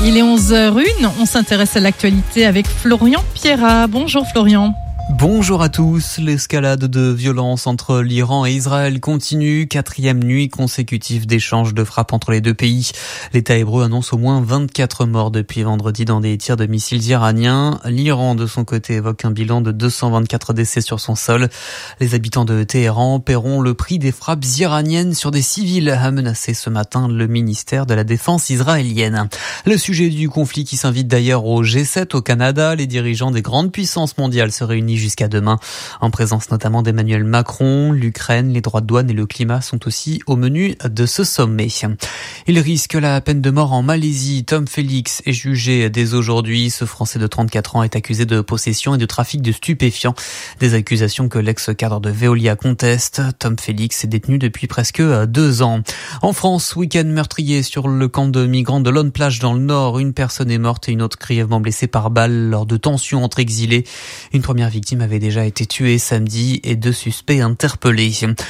Il est 11h01, on s'intéresse à l'actualité avec Florian Pierrat. Bonjour Florian. Bonjour à tous. L'escalade de violence entre l'Iran et Israël continue. 4e nuit consécutive d'échanges de frappes entre les deux pays. L'État hébreu annonce au moins 24 morts depuis vendredi dans des tirs de missiles iraniens. L'Iran, de son côté, évoque un bilan de 224 décès sur son sol. Les habitants de Téhéran paieront le prix des frappes iraniennes sur des civils, a menacé ce matin le ministère de la Défense israélienne. Le sujet du conflit qui s'invite d'ailleurs au G7 au Canada. Les dirigeants des grandes puissances mondiales se réunissent jusqu'à demain, en présence notamment d'Emmanuel Macron. L'Ukraine, les droits de douane et le climat sont aussi au menu de ce sommet. Il risque la peine de mort en Malaisie. Tom Félix est jugé dès aujourd'hui. Ce Français de 34 ans est accusé de possession et de trafic de stupéfiants. Des accusations que l'ex-cadre de Veolia conteste. Tom Félix est détenu depuis presque 2 ans. En France, week-end meurtrier sur le camp de migrants de Lone Plage dans le Nord. Une personne est morte et une autre grièvement blessée par balle lors de tensions entre exilés. Une première victime avait déjà été tuée samedi et 2 suspects interpellés.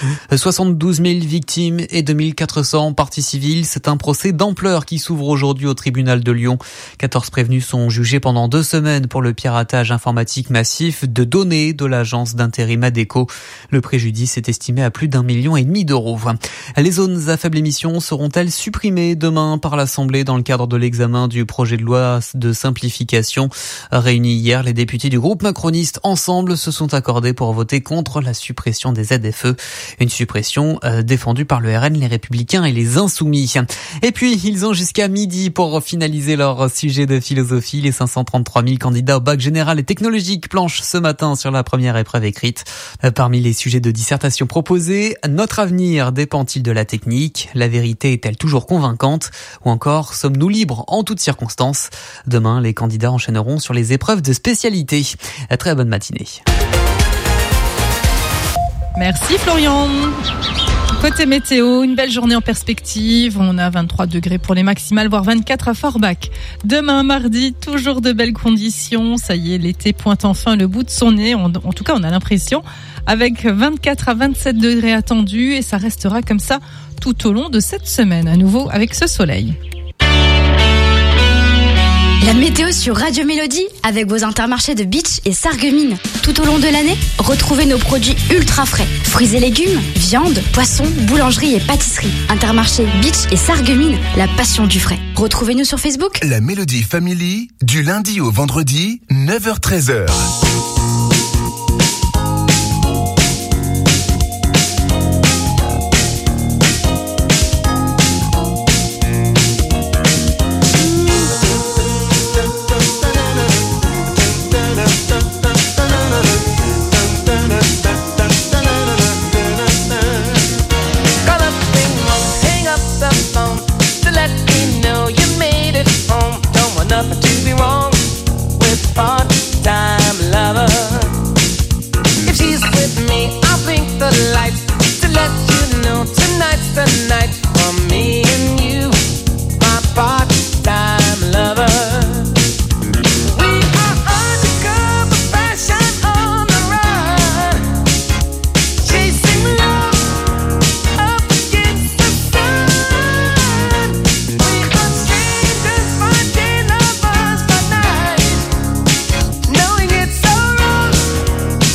72 000 victimes et 2400 parties civiles. C'est un procès d'ampleur qui s'ouvre aujourd'hui au tribunal de Lyon. 14 prévenus sont jugés pendant 2 semaines pour le piratage informatique massif de données de l'agence d'intérim Adecco. Le préjudice est estimé à plus d'1,5 million d'euros. Les zones à faible émission seront-elles supprimées demain par l'Assemblée dans le cadre de l'examen du projet de loi de simplification? Réunis hier, les députés du groupe macroniste ensemble se sont accordés pour voter contre la suppression des ZFE. Une suppression défendue par le RN, les Républicains et les Insoumis. Et puis, ils ont jusqu'à midi pour finaliser leur sujet de philosophie. Les 533 000 candidats au bac général et technologique planchent ce matin sur la première épreuve écrite. Parmi les sujets de dissertation proposés, notre avenir dépend-il de la technique? La vérité est-elle toujours convaincante? Ou encore, sommes-nous libres en toutes circonstances? Demain, les candidats enchaîneront sur les épreuves de spécialité. Très bonne matinée. Merci Florian. Côté météo, une belle journée en perspective. On a 23 degrés pour les maximales, voire 24 à Forbach. Demain, mardi, toujours de belles conditions. Ça y est, l'été pointe enfin le bout de son nez. En tout cas, on a l'impression. Avec 24 à 27 degrés attendus. Et ça restera comme ça tout au long de cette semaine. À nouveau avec ce soleil. La météo sur Radio Mélodie avec vos Intermarchés de Beach et Sarreguemines. Tout au long de l'année, retrouvez nos produits ultra frais. Fruits et légumes, viande, poissons, boulangerie et pâtisserie. Intermarché Beach et Sarreguemines, la passion du frais. Retrouvez-nous sur Facebook. La Mélodie Family, du lundi au vendredi, 9h-13h.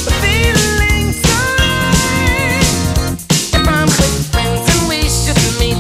Me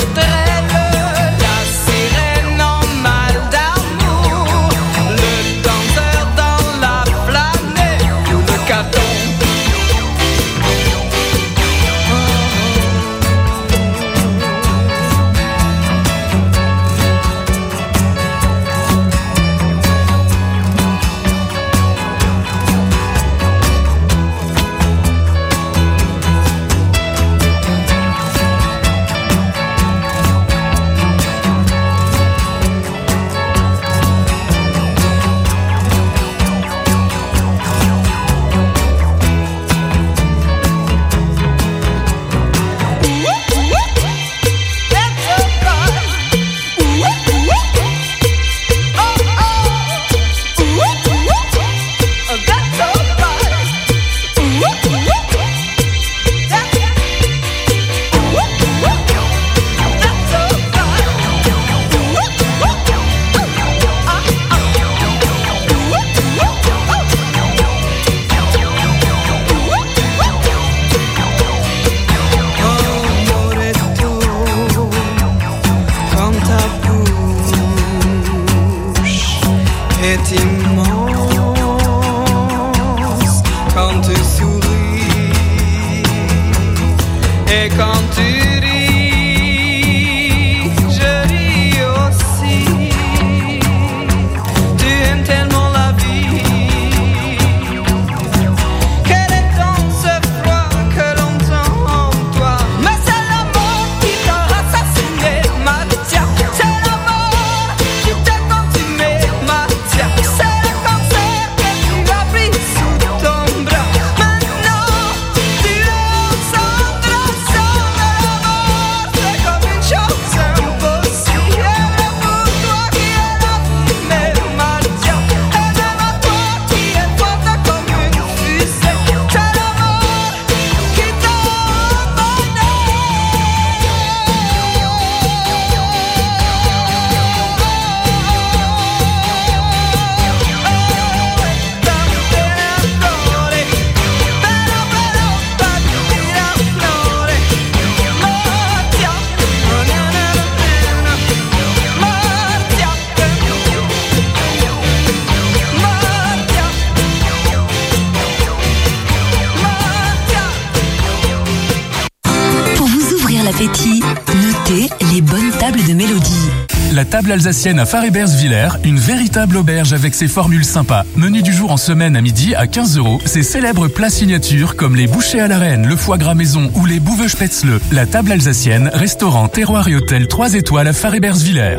l'appétit, notez les bonnes tables de Mélodie. La table alsacienne à Faré-Bersviller, une véritable auberge avec ses formules sympas. Menu du jour en semaine à midi à 15 €. Ses célèbres plats signatures comme les bouchées à la reine, le foie gras maison ou les bouves spätzle. La table alsacienne, restaurant, terroir et hôtel 3 étoiles à Faré-Bersviller.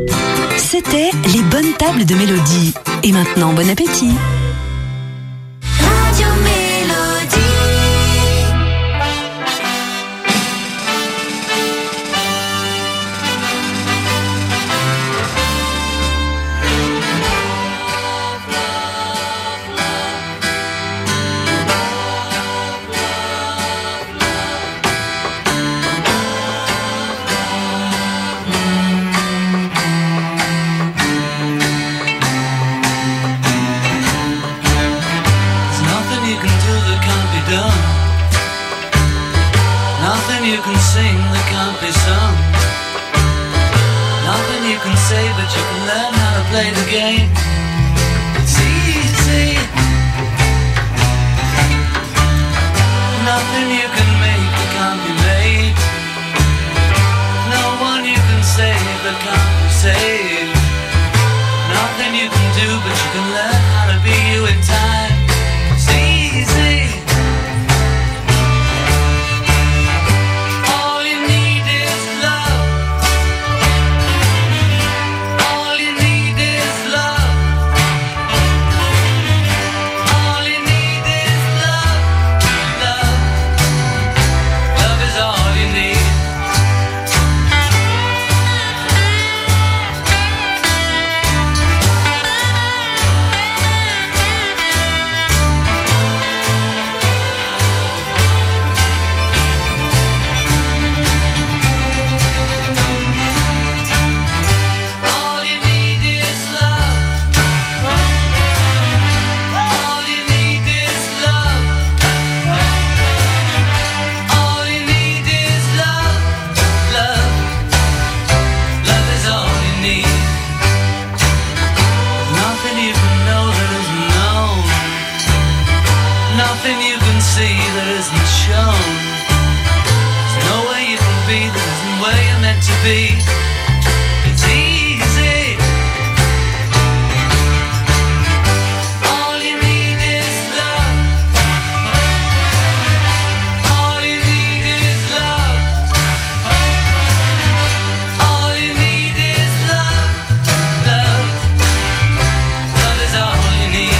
C'était les bonnes tables de Mélodie. Et maintenant, bon appétit. Radio Mélodie. You can sing that can't be sung. Nothing you can say, but you can learn how to play the game. It's easy. Nothing you can make that can't be made. No one you can save that can't be saved. Nothing you can do, but you can learn how to be you in time. It's easy. be. It's easy. All you need is love. All you need is love. All you need is love. Love. Love is all you need.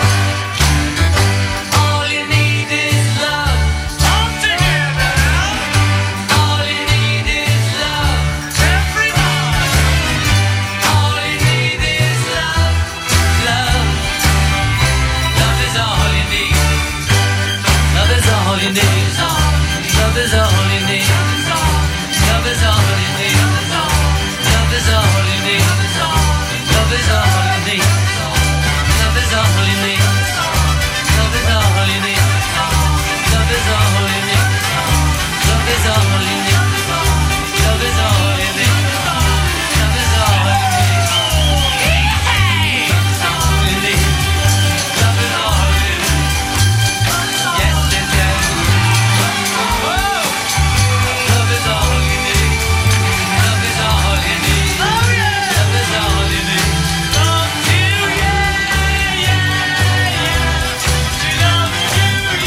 All you need is love. All together. All you need is love. Everybody. All you need is love. Love. Love is all you need. Love is all you need. Love is all you need. Love is all you need. Love is all you need. Love is all you need. Love is all you need. Love is all you need. Love is all you need. Love is all you need. Love is all you need. Love is all you need. Love is all you need. Love is all you need. Yes, yes, yes. Love is all you need. Love is all you need. Love is all you need. Love you, yeah, yeah, yeah. She loves you,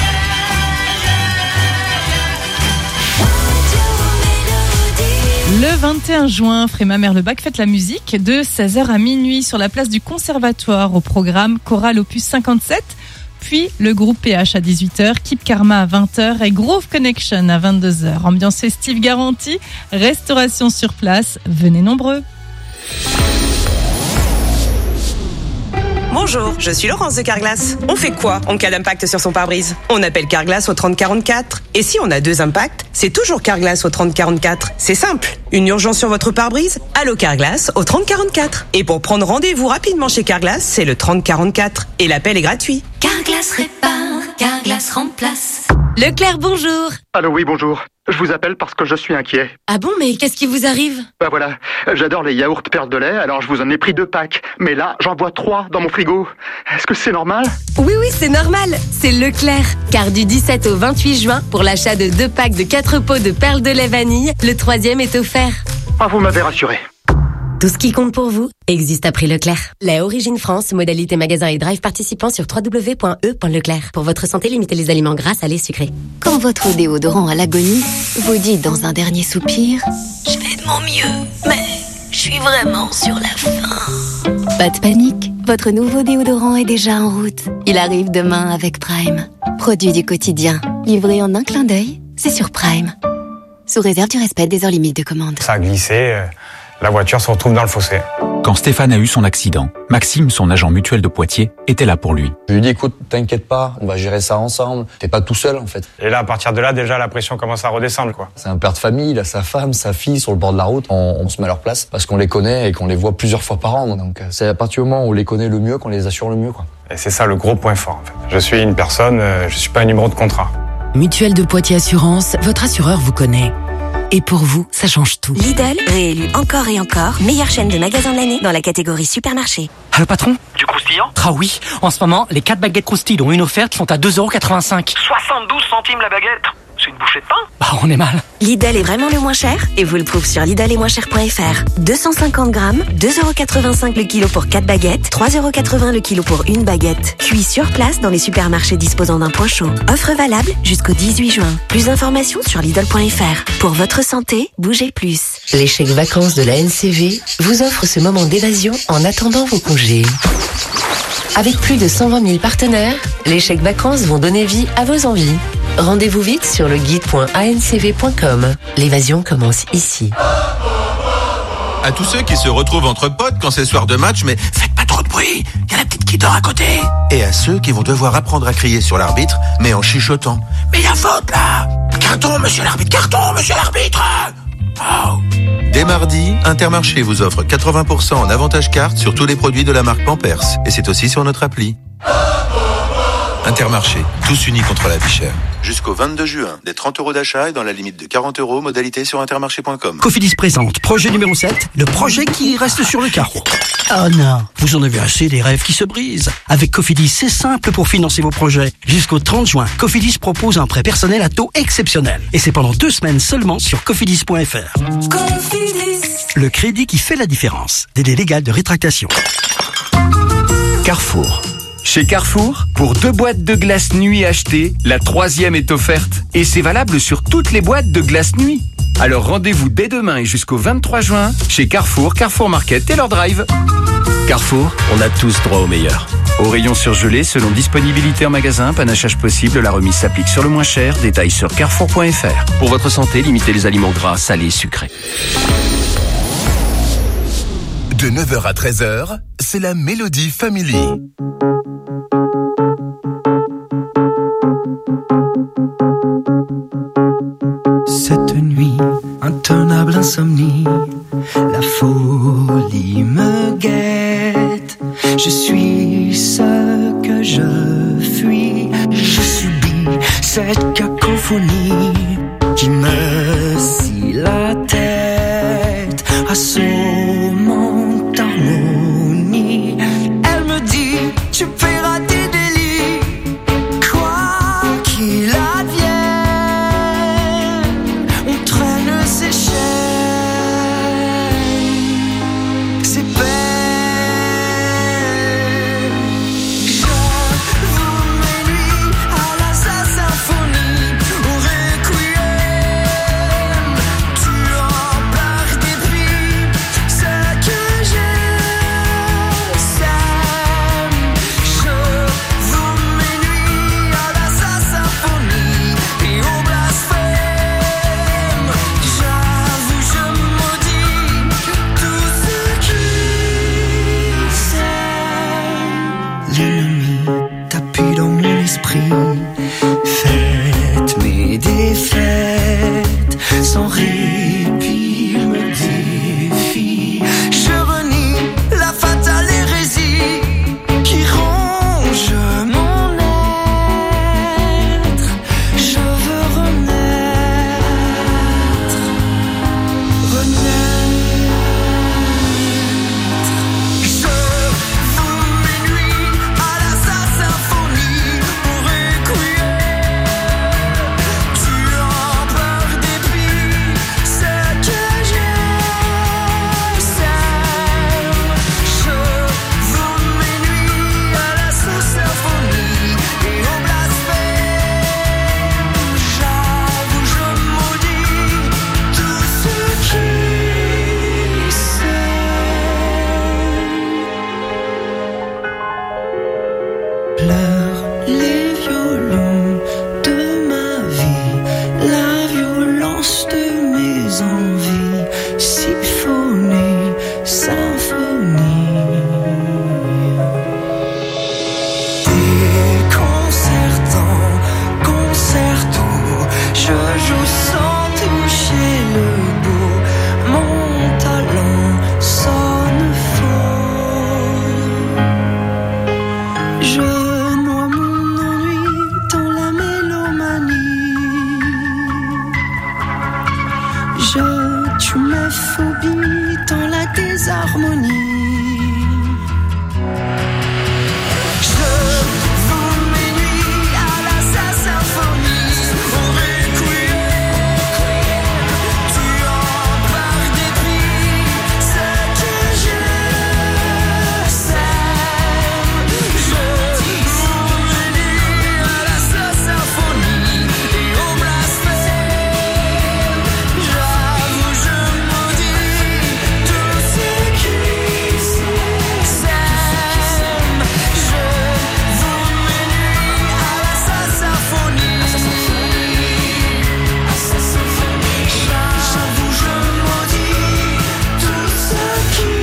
Le 21 juin, Fréma Merlebac fête la musique de 16h à minuit sur la place du Conservatoire au programme Chorale Opus 57, puis le groupe PH à 18h, Keep Karma à 20h et Groove Connection à 22h. Ambiance festive garantie, restauration sur place, venez nombreux. Bonjour, je suis Laurence de Carglass. On fait quoi en cas d'impact sur son pare-brise? On appelle Carglass au 3044. Et si on a 2 impacts, c'est toujours Carglass au 3044. C'est simple. Une urgence sur votre pare-brise? Allô Carglass au 3044. Et pour prendre rendez-vous rapidement chez Carglass, c'est le 3044. Et l'appel est gratuit. Carglass répare, Carglass remplace. Leclerc, bonjour. Allô, oui, bonjour. Je vous appelle parce que je suis inquiet. Ah bon, mais qu'est-ce qui vous arrive? Bah voilà, j'adore les yaourts perles de lait, alors je vous en ai pris 2 packs. Mais là, j'en bois 3 dans mon frigo. Est-ce que c'est normal? Oui, c'est normal. C'est Leclerc. Car du 17 au 28 juin, pour l'achat de 2 packs de 4 pots de perles de lait vanille, le 3e est offert. Ah, vous m'avez rassuré. Tout ce qui compte pour vous existe à prix Leclerc. Lait Origine France, modalité magasin et drive participant sur www.e.leclerc. Pour votre santé, limitez les aliments gras, salés, sucrés. Quand votre déodorant à l'agonie, vous dites dans un dernier soupir, je fais de mon mieux, mais je suis vraiment sur la fin. Pas de panique, votre nouveau déodorant est déjà en route. Il arrive demain avec Prime. Produit du quotidien, livré en un clin d'œil, c'est sur Prime. Sous réserve du respect des heures limites de commande. Ça a glissé, la voiture se retrouve dans le fossé. Quand Stéphane a eu son accident, Maxime, son agent mutuel de Poitiers, était là pour lui. Je lui ai dit, écoute, t'inquiète pas, on va gérer ça ensemble. T'es pas tout seul, en fait. Et là, à partir de là, déjà, la pression commence à redescendre, quoi. C'est un père de famille, il a sa femme, sa fille sur le bord de la route. On se met à leur place parce qu'on les connaît et qu'on les voit plusieurs fois par an. Donc, c'est à partir du moment où on les connaît le mieux qu'on les assure le mieux, quoi. Et c'est ça le gros point fort, en fait. Je suis une personne, je suis pas un numéro de contrat. Mutuelle de Poitiers Assurance, votre assureur vous connaît. Et pour vous, ça change tout. Lidl, réélu encore et encore, meilleure chaîne de magasins de l'année dans la catégorie supermarché. Allô patron? Du croustillant? Ah oui, en ce moment, les 4 baguettes croustilles ont une offerte qui sont à 2,85 €. 72 centimes la baguette? C'est une bouchée de pain? Bah on est mal. Lidl est vraiment le moins cher et vous le trouvez sur lidl-et-moins-cher.fr. 250 grammes, 2,85 € le kilo pour 4 baguettes, 3,80 € le kilo pour une baguette. Cuit sur place dans les supermarchés disposant d'un point chaud. Offre valable jusqu'au 18 juin. Plus d'informations sur lidl.fr. Pour votre santé, bougez plus. Les chèques vacances de la NCV vous offrent ce moment d'évasion en attendant vos congés. Avec plus de 120 000 partenaires, les chèques vacances vont donner vie à vos envies. Rendez-vous vite sur le guide.ancv.com. L'évasion commence ici. À tous ceux qui se retrouvent entre potes quand c'est soir de match, mais faites pas trop de bruit, il y a la petite qui dort à côté. Et à ceux qui vont devoir apprendre à crier sur l'arbitre, mais en chuchotant. Mais il y a faute là! Carton, monsieur l'arbitre, carton, monsieur l'arbitre! Oh. Dès mardi, Intermarché vous offre 80% en avantage carte sur tous les produits de la marque Pampers. Et c'est aussi sur notre appli. Intermarché, tous unis contre la vie chère. Jusqu'au 22 juin, des 30 € d'achat et dans la limite de 40 €, modalité sur intermarché.com. Cofidis présente, projet numéro 7, le projet qui reste sur le carreau. Oh non, vous en avez assez des rêves qui se brisent. Avec Cofidis, c'est simple pour financer vos projets. Jusqu'au 30 juin, Cofidis propose un prêt personnel à taux exceptionnel. Et c'est pendant 2 semaines seulement sur cofidis.fr. Cofidis. Le crédit qui fait la différence. Délai légal de rétractation. Carrefour. Chez Carrefour, pour 2 boîtes de glace nuit achetées, la 3e est offerte. Et c'est valable sur toutes les boîtes de glace nuit. Alors rendez-vous dès demain et jusqu'au 23 juin chez Carrefour, Carrefour Market et leur drive. Carrefour, on a tous droit au meilleur. Au rayon surgelé, selon disponibilité en magasin, panachage possible, la remise s'applique sur le moins cher. Détails sur carrefour.fr. Pour votre santé, limitez les aliments gras, salés, sucrés. De 9h à 13h, c'est la Mélodie Family. Cette nuit, intenable insomnie, la folie me guette. Je suis ce que je fuis, je subis cette cacophonie qui me scie la tête, assommant harmonie. Elle me dit, tu paieras tes délits, quoi qu'il advienne. On traîne ses chaînes, ses peines. J'avoue mes nuits à la symphonie, au requiem. Tu en par dépit, ce que j'aime. J'avoue mes nuits à la symphonie et au blasphème. J'avoue, je maudis tout ce qui s'aime. L'ennemi tapis dans mon esprit, faites mes défaites sans répit, me défie. Je renie la fatale hérésie qui ronge mon être. Je veux renaître, Je vous mes nuits à la symphonie, au requiem. Tu en par dépit, ce que j'aime. Je vous mes nuits à la symphonie et au blasphème. J'avoue, je maudis tout ce qui pleurent les violons de ma vie, la violence de mes envies, symphonie, symphonie. Déconcertant, concerto, je joue sans toucher le bout, mon talent sonne faux. Je noie mon ennui dans la mélomanie. Je tue mes phobies dans la désharmonie. Je vous mes nuits à la symphonie, au requiem. Tu en par dépit, ce que j'aime. Je vous mes nuits à la symphonie et au blasphème. J'avoue, je maudis tout ce qui s'aime. Je vous mes nuits à la symphonie. J'avoue, je maudis tout ce qui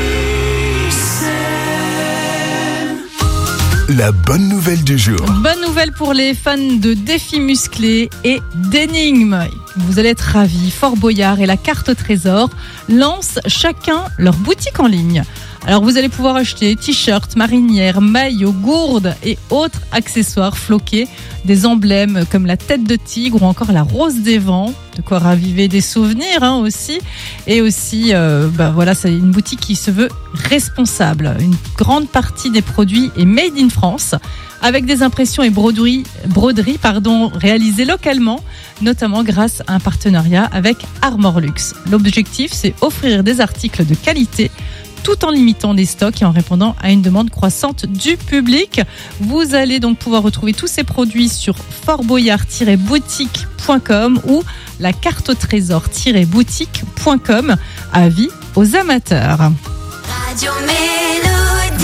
s'aime. La bonne nouvelle du jour. Bonne nouvelle pour les fans de défis musclés et d'énigmes. Vous allez être ravis. Fort Boyard et la carte au trésor lancent chacun leur boutique en ligne. Alors vous allez pouvoir acheter t-shirts, marinières, maillots, gourdes et autres accessoires floqués, des emblèmes comme la tête de tigre ou encore la rose des vents, de quoi raviver des souvenirs aussi. Et aussi, voilà, c'est une boutique qui se veut responsable. Une grande partie des produits est made in France, avec des impressions et broderies réalisées localement, notamment grâce à un partenariat avec Armor Luxe. L'objectif, c'est offrir des articles de qualité tout en limitant les stocks et en répondant à une demande croissante du public. Vous allez donc pouvoir retrouver tous ces produits sur fortboyard-boutique.com ou la carte au trésor-boutique.com. Avis aux amateurs. Radio Mélodie.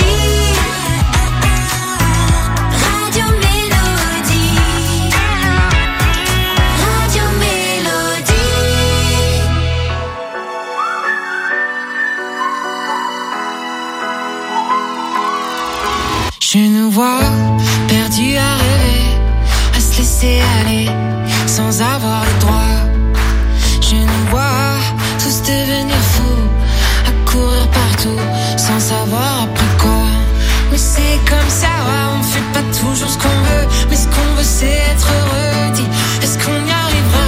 Radio Mélodie. Radio Mélodie. Je nous vois perdus à rêver, à se laisser aller sans avoir le droit. Je nous vois tous devenir fous, à courir partout sans savoir après quoi. Mais c'est comme ça, on fait pas toujours ce qu'on veut, mais ce qu'on veut c'est être heureux. Dis, est-ce qu'on y arrivera?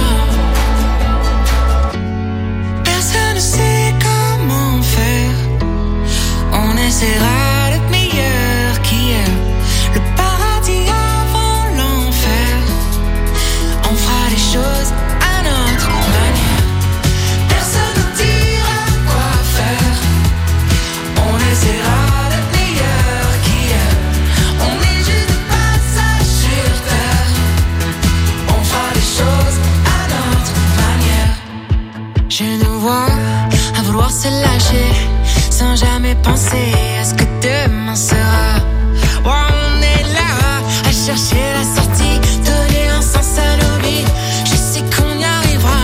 Personne ne sait comment faire. On essaiera d'être meilleur qu'hier. Le paradis avant l'enfer. On fera les choses à notre manière. Personne ne dira quoi faire. On essaiera d'être meilleur qu'hier. On est juste de passage sur terre. On fera les choses à notre manière. Je nous vois à vouloir se lâcher sans jamais penser à ce que demain sera. Oh, on est là à chercher la sortie, donner un sens à nos vies. Je sais qu'on y arrivera.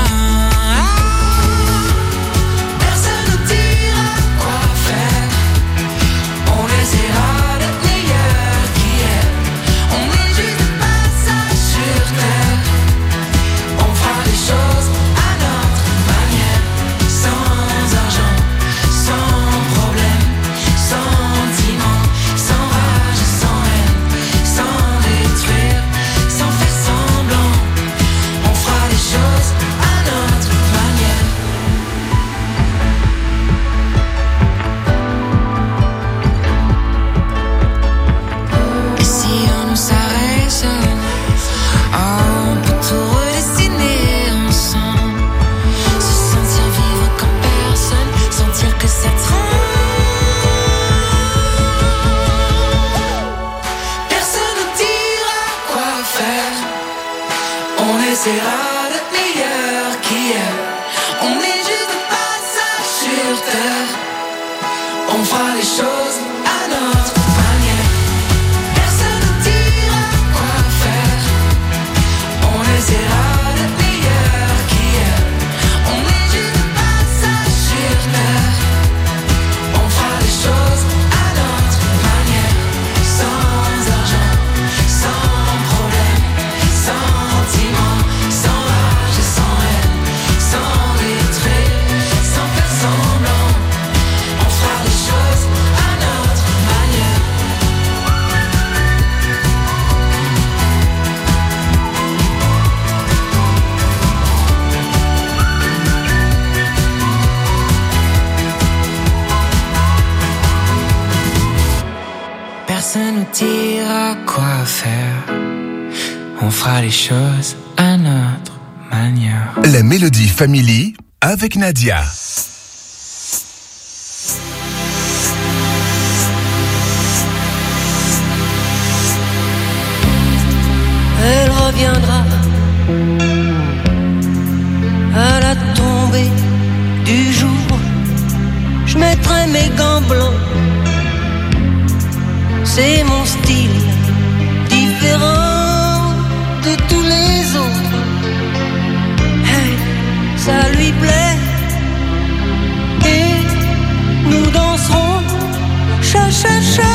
Personne ne dira quoi faire. On essaiera d'être meilleur qu'hier. On est juste de passage sur terre. On fera les choses à notre manière. Sans argent, sans problème, sentiment, sans rage, sans haine, sans détruire, sans faire semblant. On fera les choses à notre manière. Et si on nous s'arrête, on peut tout redessiner ensemble. Se sentir vivre comme personne, sentir que ça tremble. Personne ne dira quoi faire. On essaiera d'être meilleur qu'hier. On est juste de passage sur terre. On fera les choses à notre manière. Personne ne dira quoi faire. On essaiera d'être meilleur qu'hier. On est juste de passage sur terre. On fera les choses à notre manière. Sans argent, sans problème, sentiment, sans rage et sans haine, sans détruire, sans faire semblant. On fera les choses à notre manière. Personne nous dira quoi faire. On fera les choses à notre manière. La Mélodie Family avec Nadia. Elle reviendra à la tombée du jour. Je mettrai mes gants blancs. C'est mon style, différent de tous les autres. Hey, ça lui plaît. Et nous danserons cha-cha-cha.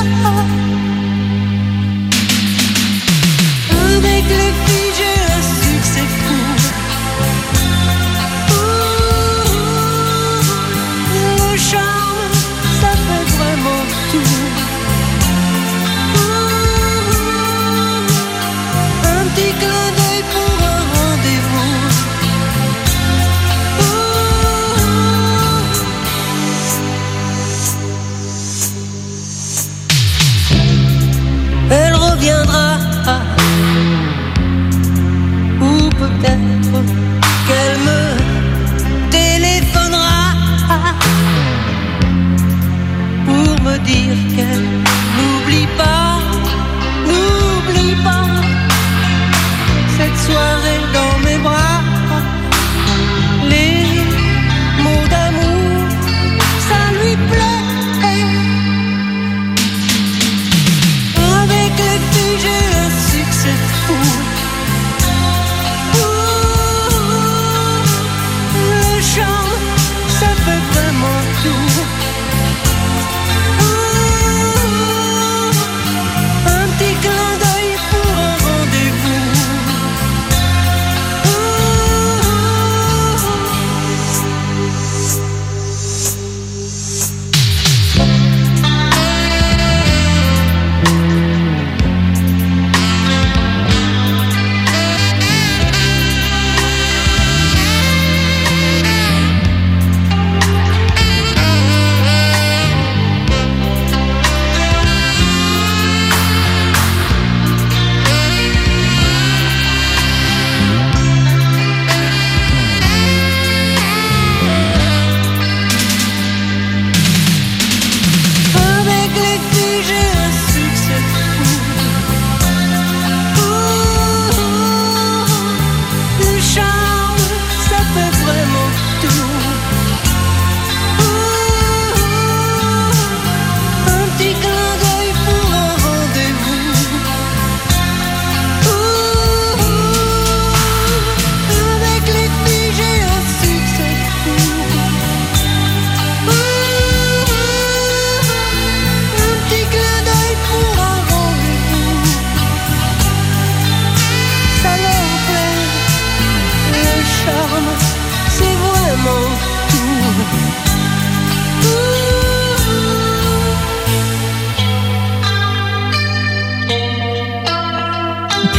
Avec les filles, j'ai un succès fou. Le charme, ça fait vraiment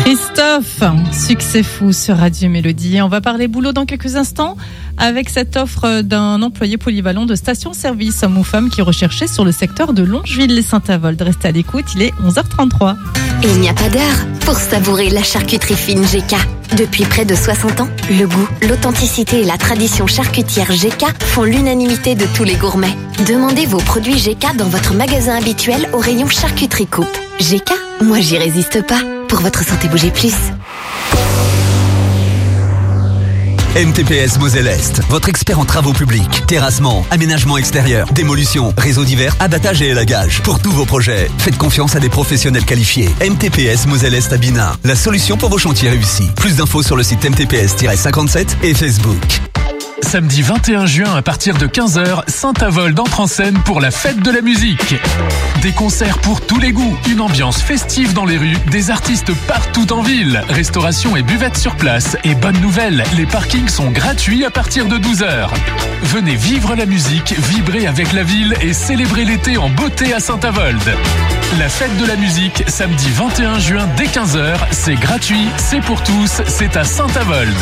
Christophe, succès fou sur Radio Mélodie. On va parler boulot dans quelques instants avec cette offre d'un employé polyvalent de station-service, homme ou femme qui recherchait sur le secteur de Longeville-les-Saint-Avold. Restez à l'écoute, il est 11h33. Et il n'y a pas d'heure pour savourer la charcuterie fine GK. Depuis près de 60 ans, le goût, l'authenticité et la tradition charcutière GK font l'unanimité de tous les gourmets. Demandez vos produits GK dans votre magasin habituel au rayon charcuterie coupe. GK, moi j'y résiste pas. Pour votre santé, bougez plus. MTPS Moselle-Est, votre expert en travaux publics, terrassement, aménagement extérieur, démolition, réseau divers, abattage et élagage. Pour tous vos projets, faites confiance à des professionnels qualifiés. MTPS Moselle-Est à Binard, la solution pour vos chantiers réussis. Plus d'infos sur le site mtps-57 et Facebook. Samedi 21 juin à partir de 15h, Saint-Avold entre en scène pour la fête de la musique. Des concerts pour tous les goûts, une ambiance festive dans les rues, des artistes partout en ville, restauration et buvette sur place. Et bonne nouvelle, les parkings sont gratuits à partir de 12h. Venez vivre la musique, vibrer avec la ville et célébrer l'été en beauté à Saint-Avold. La fête de la musique, samedi 21 juin dès 15h, c'est gratuit, c'est pour tous, c'est à Saint-Avold.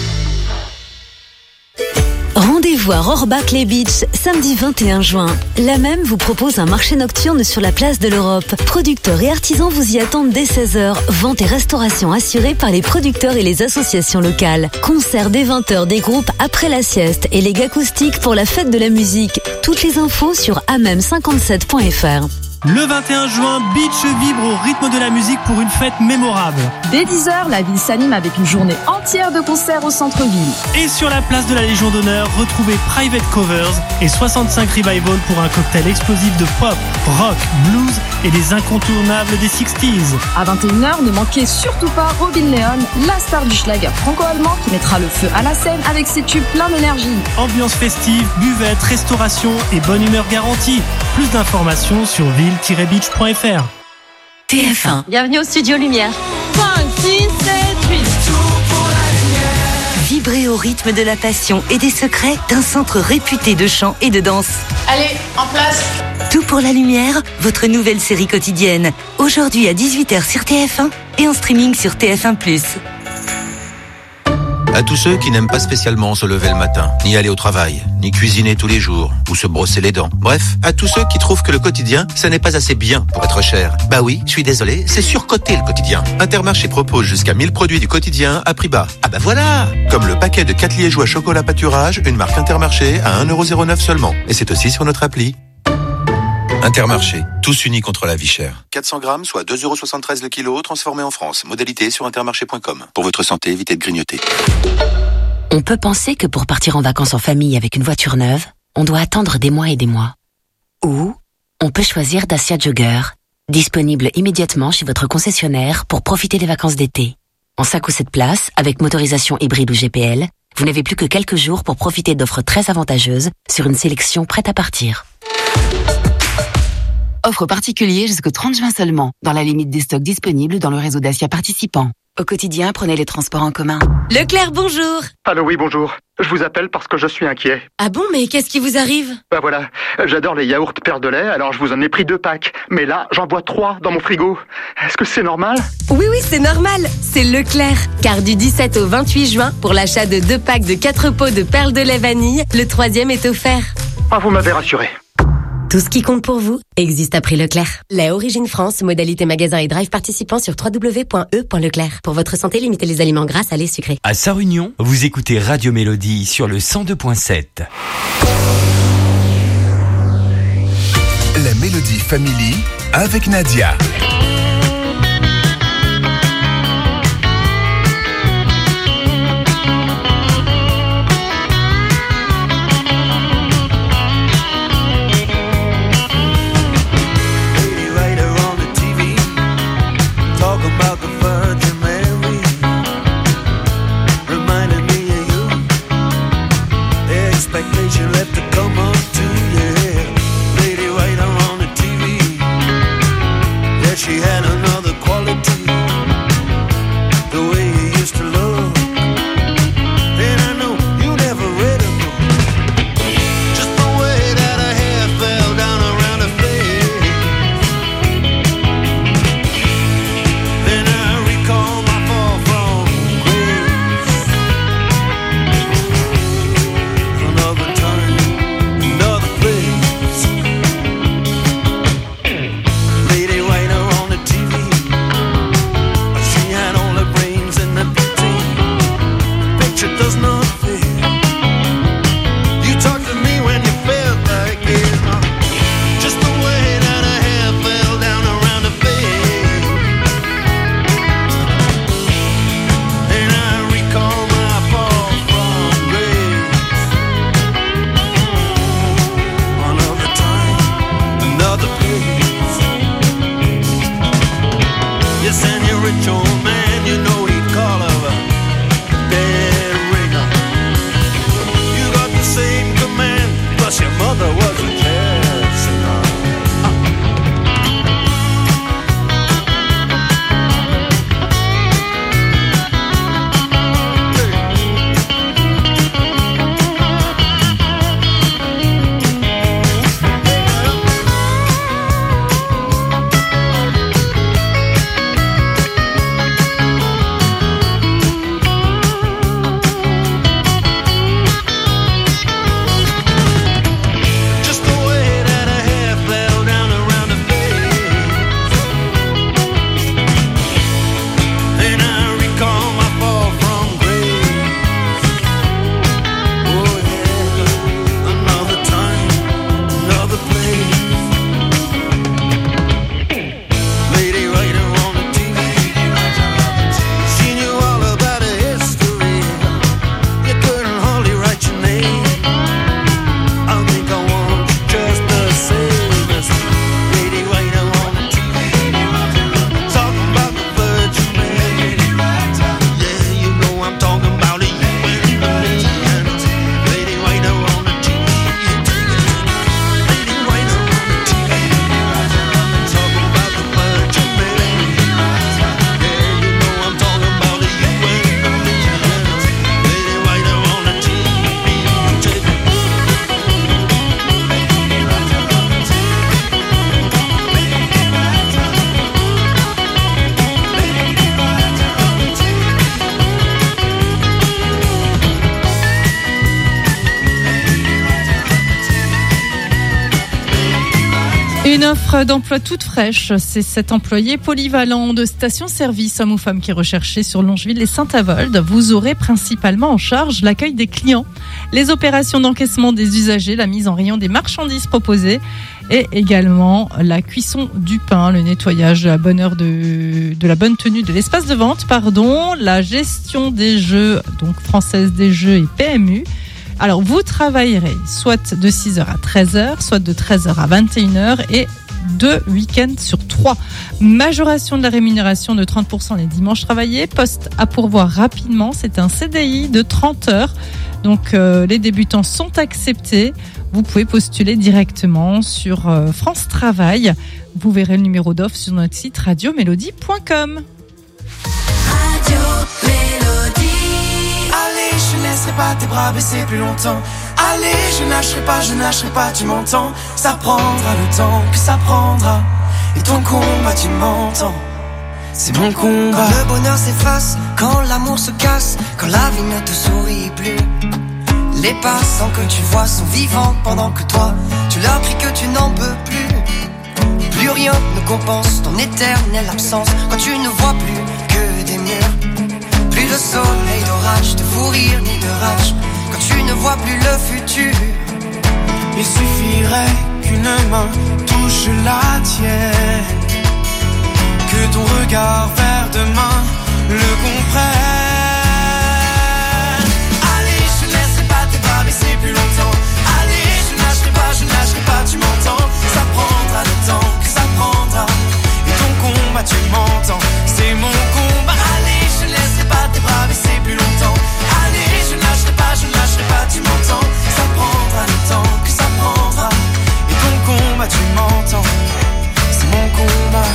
Rendez-vous à Rohrbach-les-Beach, samedi 21 juin. La même vous propose un marché nocturne sur la place de l'Europe. Producteurs et artisans vous y attendent dès 16h. Vente et restauration assurée par les producteurs et les associations locales. Concert dès 20h des groupes après la sieste et les acoustiques pour la fête de la musique. Toutes les infos sur amem57.fr. Le 21 juin, Beach vibre au rythme de la musique pour une fête mémorable. Dès 10h, la ville s'anime avec une journée entière de concerts au centre-ville. Et sur la place de la Légion d'honneur, retrouvez Private Covers et 65 Revival pour un cocktail explosif de pop, rock, blues et des incontournables des 60s. À 21h, ne manquez surtout pas Robin Leon, la star du schlager franco-allemand qui mettra le feu à la scène avec ses tubes pleins d'énergie. Ambiance festive, buvette, restauration et bonne humeur garantie. Plus d'informations sur ville-beach.fr. TF1. Bienvenue au Studio Lumière. 5, 6, 7, 8. Vibrez au rythme de la passion et des secrets d'un centre réputé de chant et de danse. Allez, en place. Tout pour la lumière, votre nouvelle série quotidienne. Aujourd'hui à 18h sur TF1 et en streaming sur TF1+. À tous ceux qui n'aiment pas spécialement se lever le matin, ni aller au travail, ni cuisiner tous les jours, ou se brosser les dents. Bref, à tous ceux qui trouvent que le quotidien, ça n'est pas assez bien pour être cher. Bah oui, je suis désolé, c'est surcoté le quotidien. Intermarché propose jusqu'à 1000 produits du quotidien à prix bas. Ah bah voilà! Comme le paquet de 4 liégeois chocolat pâturage, une marque Intermarché à 1,09€ seulement. Et c'est aussi sur notre appli. Intermarché, tous unis contre la vie chère. 400 grammes, soit 2,73€ le kilo, transformé en France. Modalité sur intermarché.com. Pour votre santé, évitez de grignoter. On peut penser que pour partir en vacances en famille avec une voiture neuve, on doit attendre des mois et des mois. Ou on peut choisir Dacia Jogger, disponible immédiatement chez votre concessionnaire pour profiter des vacances d'été. En 5 ou 7 places, avec motorisation hybride ou GPL, vous n'avez plus que quelques jours pour profiter d'offres très avantageuses sur une sélection prête à partir. Offre particulier jusqu'au 30 juin seulement, dans la limite des stocks disponibles dans le réseau Dacia participant. Au quotidien, prenez les transports en commun. Leclerc, bonjour. Allô, oui, bonjour. Je vous appelle parce que je suis inquiet. Ah bon, mais qu'est-ce qui vous arrive? Bah voilà, j'adore les yaourts perles de lait, alors je vous en ai pris 2 packs. Mais là, j'en bois 3 dans mon frigo. Est-ce que c'est normal? Oui, c'est normal. C'est Leclerc. Car du 17 au 28 juin, pour l'achat de 2 packs de 4 pots de perles de lait vanille, le 3e est offert. Ah, vous m'avez rassuré. Tout ce qui compte pour vous existe à prix Leclerc. La Origine France, modalité magasin et drive participant sur www.e.leclerc. Pour votre santé, limitez les aliments gras, salés, sucrés. À Sarre-Union, vous écoutez Radio Mélodie sur le 102.7. La Mélodie Family avec Nadia. Expectation left to come up to, yeah. Lady right on the TV. Yeah, she had Une offre d'emploi toute fraîche. C'est cet employé polyvalent de station-service, homme ou femme, qui est recherché sur Longeville et Saint-Avold. Vous aurez principalement en charge l'accueil des clients, les opérations d'encaissement des usagers, la mise en rayon des marchandises proposées et également la cuisson du pain, le nettoyage de la bonne heure de la bonne tenue de l'espace de vente, la gestion des jeux, donc Française des Jeux et PMU. Alors, vous travaillerez soit de 6h à 13h, soit de 13h à 21h et 2 week-ends sur 3. Majoration de la rémunération de 30% les dimanches travaillés. Poste à pourvoir rapidement. C'est un CDI de 30 heures. Donc, les débutants sont acceptés. Vous pouvez postuler directement sur France Travail. Vous verrez le numéro d'offre sur notre site radiomélodie.com. Radio Mélodie. Allez, je ne laisserai pas tes bras baisser plus longtemps. Allez, je lâcherai pas, tu m'entends. Ça prendra le temps que ça prendra. Et ton combat, tu m'entends. C'est mon combat. Quand le bonheur s'efface, quand l'amour se casse, quand la vie ne te sourit plus. Les passants que tu vois sont vivants pendant que toi, tu leur cries que tu n'en peux plus. Plus rien ne compense ton éternelle absence quand tu ne vois plus que des murs. Plus de soleil, d'orage, de fou rire ni de rage quand tu ne vois plus le futur. Il suffirait qu'une main touche la tienne, que ton regard vers demain le comprenne. Allez, je ne laisserai pas tes bras baisser plus longtemps. Allez, je ne lâcherai pas, tu m'entends. Ça prendra le temps que ça prendra. Et ton combat, tu m'entends. C'est mon combat. Allez, je ne laisserai pas tes bras baisser plus longtemps. Allez, je ne lâcherai pas, tu m'entends. Ça prendra le temps que ça prendra. Et ton combat, tu m'entends. C'est mon combat.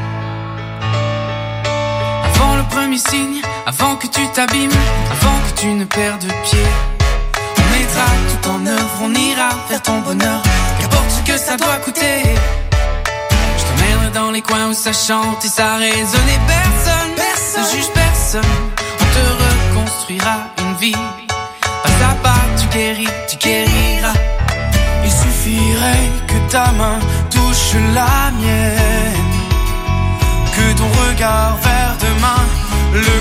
Avant le premier signe, avant que tu t'abîmes, avant que tu ne perdes pied, on mettra tout en œuvre, on ira vers ton bonheur, qu'importe ce que ça doit coûter. Je te mènerai dans les coins où ça chante et ça résonne et personne ne juge personne. On te reconstruira une vie, pas à pas tu guériras. Il suffirait que ta main touche la mienne, que ton regard vers demain le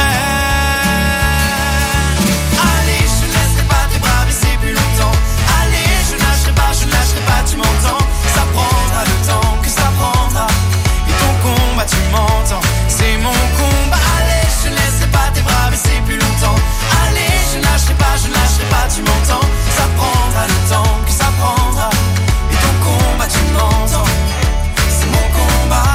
comprenne. Allez, je ne laisserai pas tes bras baisser plus longtemps. Allez, je ne lâcherai pas, tu m'entends. Ça prendra le temps que ça prendra. Et ton combat, tu m'entends. C'est mon combat. Allez, je ne laisserai pas tes bras baisser plus longtemps. Allez, je ne lâcherai pas, tu m'entends. Ça prendra le temps que ça prendra. Et ton combat, tu m'entends. C'est mon combat.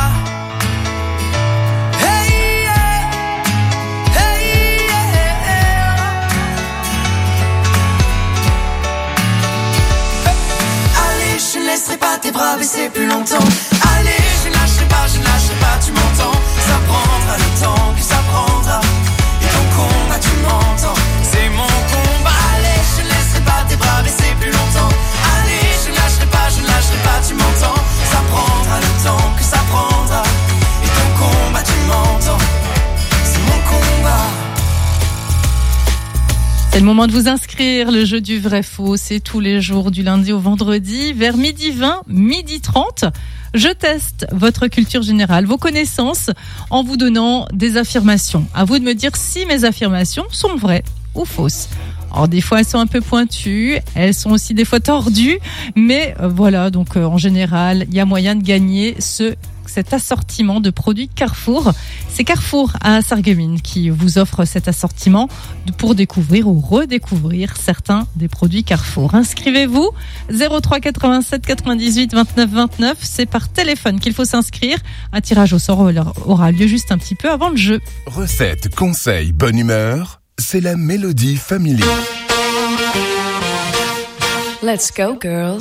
Je ne laisserai pas tes bras baisser plus longtemps. Allez, je ne lâcherai pas, tu m'entends. Ça prendra le temps que ça prendra. Et ton combat, tu m'entends. C'est mon combat. Allez, je ne laisserai pas tes bras baisser plus longtemps. Allez, je ne lâcherai pas, tu m'entends. Ça prendra le temps que ça prendra. Et ton combat, tu m'entends. C'est mon combat. C'est le moment de vous inscrire. Le jeu du vrai-faux, c'est tous les jours du lundi au vendredi vers 12h20, 12h30. Je teste votre culture générale, vos connaissances, en vous donnant des affirmations. À vous de me dire si mes affirmations sont vraies ou fausses. Alors des fois elles sont un peu pointues, elles sont aussi des fois tordues, mais voilà, donc en général, il y a moyen de gagner cet assortiment de produits Carrefour. C'est Carrefour à Sarreguemines qui vous offre cet assortiment pour découvrir ou redécouvrir certains des produits Carrefour. Inscrivez-vous 03 87 98 29 29. C'est par téléphone qu'il faut s'inscrire. Un tirage au sort aura lieu juste un petit peu avant le jeu. Recettes, conseils, bonne humeur, c'est la Mélodie Family. Let's go, girls.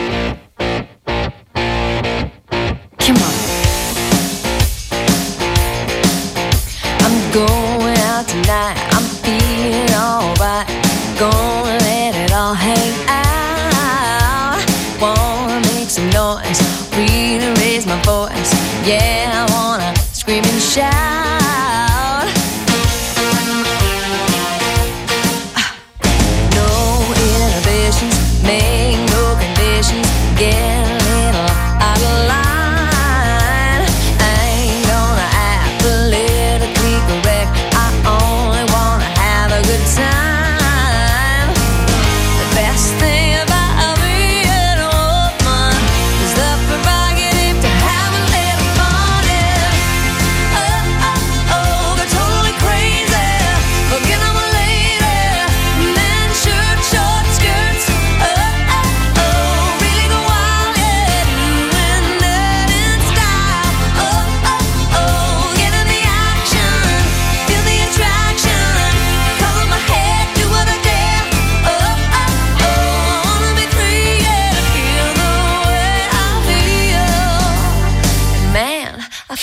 Come on. Going out tonight, I'm feeling alright. Gonna let it all hang out. Wanna make some noise, really raise my voice. Yeah, I wanna scream and shout. No inhibitions, make no conditions. Get a little out of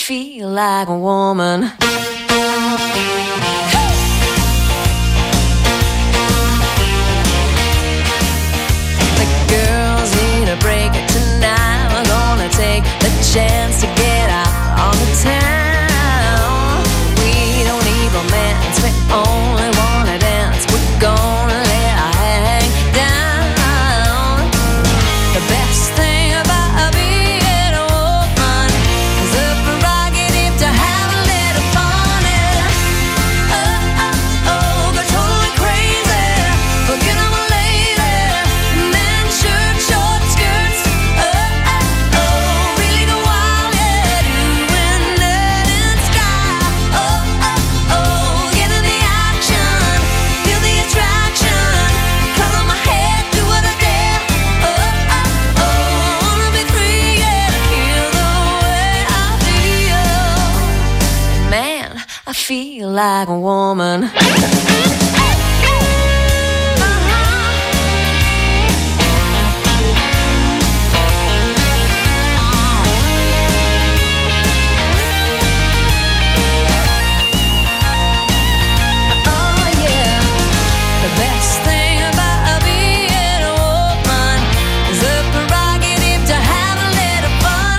feel like a woman. The girls need a break tonight. We're gonna take the chance to get out on the town. We don't need romance, we only wanna dance. We're gonna let our hang down. The best thing about being a woman is the prerogative to have a little fun. Oh, go totally crazy, forget I'm a lady. Men shirt, short skirts. Oh, really go wild, yeah, doing that in sky. Oh, get in the action, feel the attraction. Color my head, do what I dare. Oh, wanna be free, yeah, feel the way I feel. Man, I feel like a woman. The best thing about being a woman is the prerogative to have a little fun.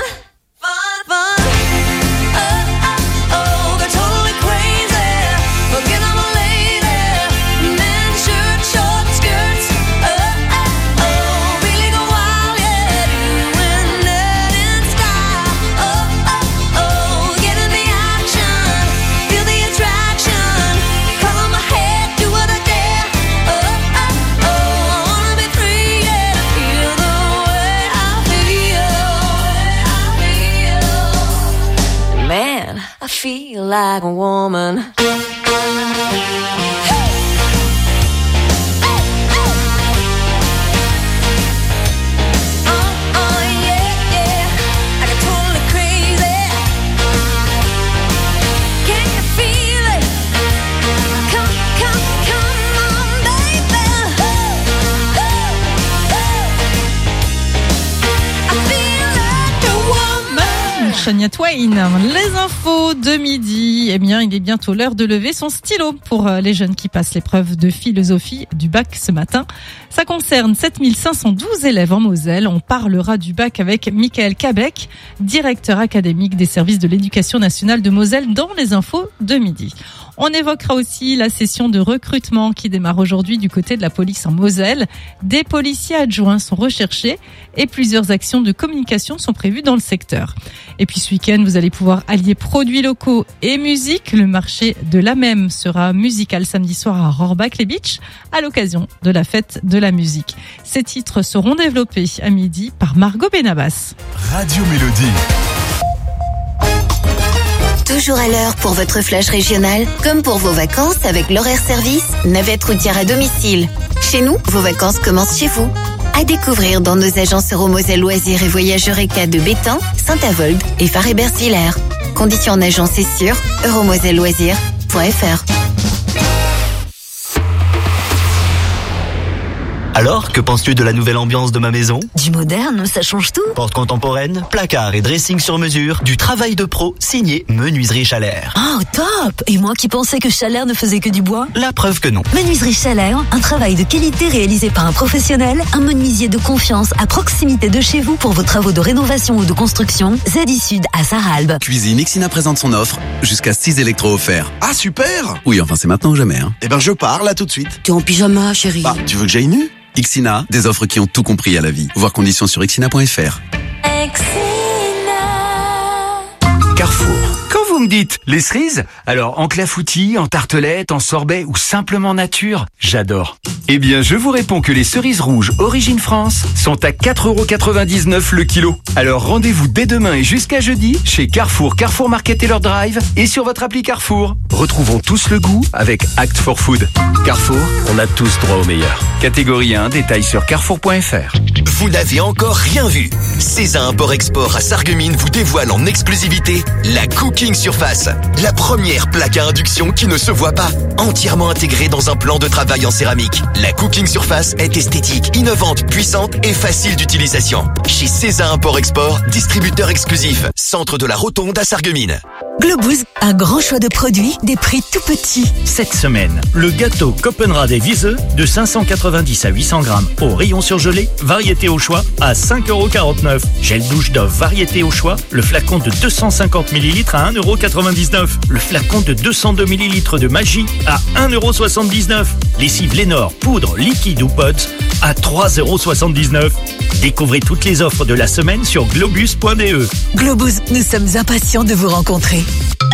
Oh, go totally crazy, forget I'm a lady. Men shirt, short skirts. Oh, really go wild, yeah, doing that in sky. Oh, get in the action, feel the attraction. Color my head, do what I dare. Wanna be free, yeah, feel the way I feel. Man, I feel like a woman. Yeah, I got totally crazy. Can you feel it? Come on, baby. I feel like a woman. Shania Twain, les infos de midi. Eh bien, il est bientôt l'heure de lever son stylo pour les jeunes qui passent l'épreuve de philosophie du bac ce matin. Ça concerne 7512 élèves en Moselle. On parlera du bac avec Michael Cabec, directeur académique des services de l'éducation nationale de Moselle dans les infos de midi. On évoquera aussi la session de recrutement qui démarre aujourd'hui du côté de la police en Moselle. Des policiers adjoints sont recherchés et plusieurs actions de communication sont prévues dans le secteur. Et puis ce week-end, vous allez pouvoir allier produits locaux et musique. Le marché de la même sera musical samedi soir à Rohrbach-les-Beach à l'occasion de la fête de la musique. Ces titres seront développés à midi par Margot Benabas. Radio Mélodie. Toujours à l'heure pour votre flash régional, comme pour vos vacances avec l'horaire service, navette routière à domicile. Chez nous, vos vacances commencent chez vous. À découvrir dans nos agences Euromoselle Loisirs et Voyages Eureka de Bétain, Saint-Avold et Faré-Bersvillers. Conditions en agence et sur euromoselleloisirs.fr. Alors, que penses-tu de la nouvelle ambiance de ma maison? Du moderne, ça change tout. Porte contemporaine, placard et dressing sur mesure, du travail de pro signé Menuiserie Chalère. Oh, top! Et moi qui pensais que Chalère ne faisait que du bois? La preuve que non. Menuiserie Chalère, un travail de qualité réalisé par un professionnel, un menuisier de confiance à proximité de chez vous pour vos travaux de rénovation ou de construction. Zedi Sud à Sarralbe. Cuisine Ixina présente son offre, jusqu'à 6 électros offerts. Ah, super! Oui, enfin c'est maintenant ou jamais. Eh ben je pars là tout de suite. T'es en pyjama, chérie. Bah, tu veux que j'aille nu? Ixina, des offres qui ont tout compris à la vie. Voir conditions sur ixina.fr. Carrefour. Quand vous me dites les cerises, alors en clafoutis, en tartelette, en sorbet ou simplement nature, j'adore. Eh bien, je vous réponds que les cerises rouges Origine France sont à 4,99€ le kilo. Alors rendez-vous dès demain et jusqu'à jeudi chez Carrefour, Carrefour Market et leur drive et sur votre appli Carrefour. Retrouvons tous le goût avec Act for Food. Carrefour, on a tous droit au meilleur. Catégorie 1, détail sur carrefour.fr. Vous n'avez encore rien vu. César Import-Export à Sarreguemines vous dévoile en exclusivité la Cooking sur Surface. La première plaque à induction qui ne se voit pas. Entièrement intégrée dans un plan de travail en céramique. La Cooking Surface est esthétique, innovante, puissante et facile d'utilisation. Chez César Import-Export, distributeur exclusif. Centre de la Rotonde à Sarreguemines. Globus, un grand choix de produits, des prix tout petits. Cette semaine, le gâteau Koppenrad et Wiese de 590 à 800 grammes au rayon surgelé, variété au choix à 5,49 €. Gel douche Dove variété au choix, le flacon de 250 ml à 1,99 €. Le flacon de 202 ml de Magie à 1,79 €. Lessive Lénore, poudre, liquide ou pods à 3,79 €. Découvrez toutes les offres de la semaine sur globus.de. Globus, nous sommes impatients de vous rencontrer.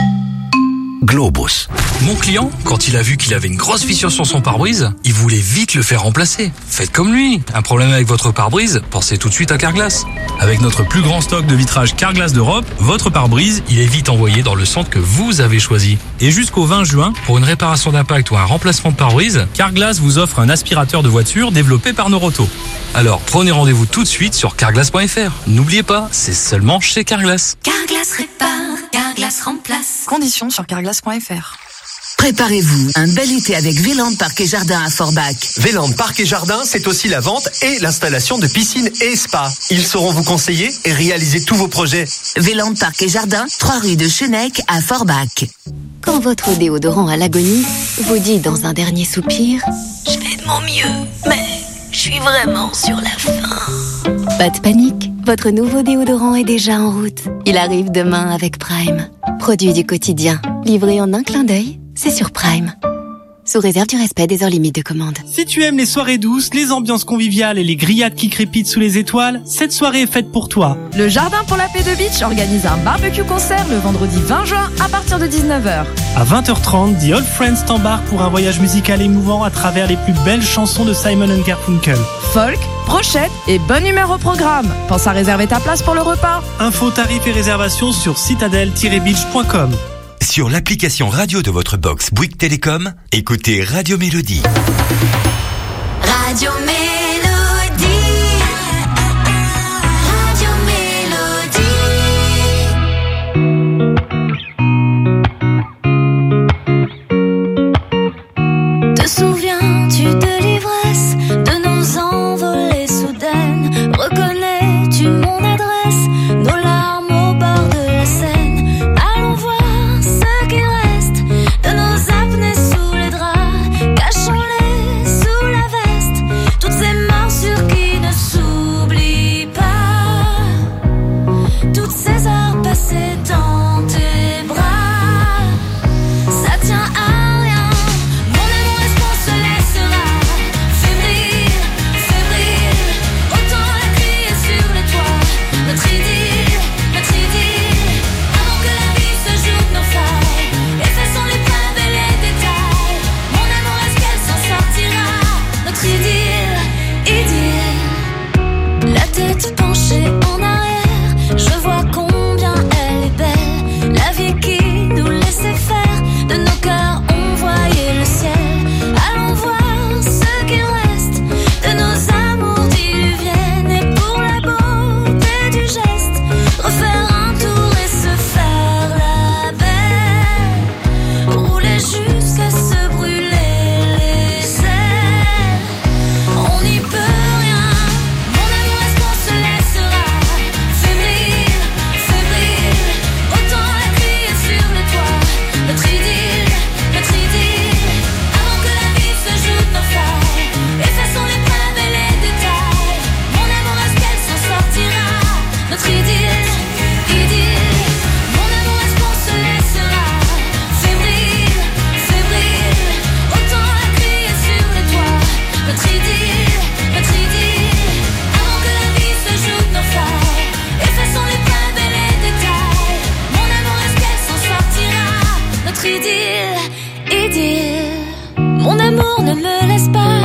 Globus. Mon client, quand il a vu qu'il avait une grosse fissure sur son pare-brise, il voulait vite le faire remplacer. Faites comme lui. Un problème avec votre pare-brise, pensez tout de suite à Carglass. Avec notre plus grand stock de vitrage Carglass d'Europe, votre pare-brise, il est vite envoyé dans le centre que vous avez choisi. Et jusqu'au 20 juin, pour une réparation d'impact ou un remplacement de pare-brise, Carglass vous offre un aspirateur de voiture développé par Noroto. Alors, prenez rendez-vous tout de suite sur carglass.fr. N'oubliez pas, c'est seulement chez Carglass. Carglass répare, Carglass remplace. Conditions sur carglass.fr. Préparez-vous, un bel été avec Véland Parc et Jardin à Forbach. Véland Parc et Jardin, c'est aussi la vente et l'installation de piscines et spas. Ils sauront vous conseiller et réaliser tous vos projets. Véland Parc et Jardin, 3 rue de Chenec à Forbach. Quand votre déodorant à l'agonie vous dit dans un dernier soupir « Je fais de mon mieux, mais je suis vraiment sur la fin ». Pas de panique, votre nouveau déodorant est déjà en route. Il arrive demain avec Prime. Produit du quotidien, livré en un clin d'œil, c'est sur Prime. Sous réserve du respect des heures limites de commande. Si tu aimes les soirées douces, les ambiances conviviales et les grillades qui crépitent sous les étoiles, cette soirée est faite pour toi. Le Jardin pour la paix de Beach organise un barbecue concert le vendredi 20 juin à partir de 19h. À 20h30, The Old Friends t'embarque pour un voyage musical émouvant à travers les plus belles chansons de Simon & Garfunkel. Folk, brochette et bonne humeur au programme. Pense à réserver ta place pour le repas. Infos, tarifs et réservations sur citadel-beach.com. Sur l'application radio de votre box Bouygues Télécom, écoutez Radio Mélodie. Radio Mélodie. Radio Mélodie. Te souviens-tu de l'ivresse de nos envolées soudaines? Reconnais-tu mon adresse? Nos larmes au bord de la Seine. Allons voir ce qui reste de nos apnées sous les draps. Cachons-les sous la veste. Toutes ces morsures qui ne s'oublient pas. Toutes ces heures passées dans tes bras. Ça tient à rien. Mon amour, est-ce qu'on se laissera fébrile, fébrile? Autant la crier sur les toits. Notre idylle, avant que la vie se joue de nos failles. Effaçons les preuves et les détails. Mon amour, est-ce qu'elle s'en sortira? Notre idylle, idylle. La tête penchée en arrière, je vois combien elle est belle. La vie qui nous laissait faire, de nos cœurs on voyait le ciel. Allons voir ce qu'il reste de nos amours diluviennes. Et pour la beauté du geste, refaire un tour et se faire la belle. Rouler jusqu'à se brûler les ailes. On n'y peut rien. Mon amour, est-ce qu'on se laissera fébrile, fébrile? Autant la crier sur le toit. Notre idylle, avant que la vie se joue de nos failles. Effaçons les preuves et les détails. Mon amour, est-ce qu'elle s'en sortira? Notre idylle, idylle. Mon amour, est-ce qu'on se laissera fébrile, fébrile? Autant la crier sur le toit. Notre idylle, avant que la vie se joue de nos failles. Effaçons les preuves et les détails. Mon amour, est-ce qu'elle s'en sortira? Notre idylle, idylle. Mon amour, ne me laisse pas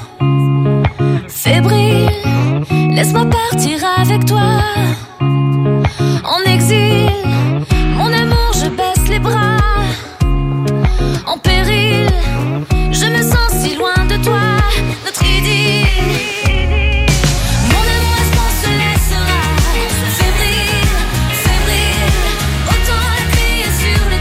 fébrile. Laisse-moi partir avec toi en exil. Mon amour, je baisse les bras en péril. Je me sens si loin de toi. Notre idylle. Mon amour, est-ce qu'on se laissera fébrile, fébrile? Autant la crier sur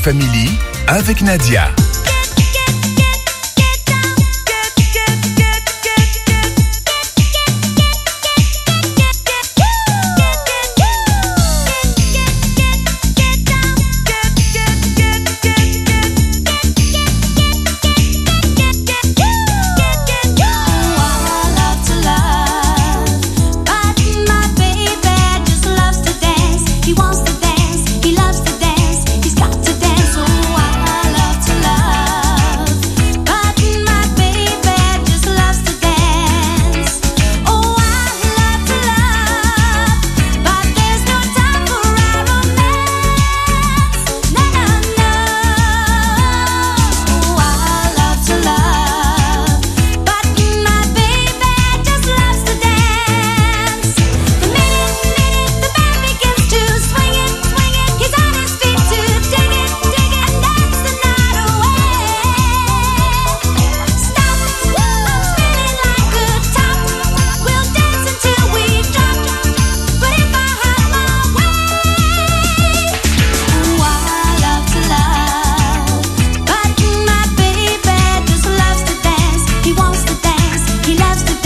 Family avec Nadia. He wants to dance, he loves to dance, he's got to dance. Oh, I love to love, but my baby just loves to dance. Oh, I love to love, but there's no time for our romance. No, no, no. Oh, I love to love, but my baby just loves to dance. The minute the band begins to swing it, he's on his feet to dig it, and dance the night away. Stop, I'm spinning like a top. We'll dance until we drop. But if I had my way, oh, I love to love, but my baby just loves to dance. He wants to dance, he loves to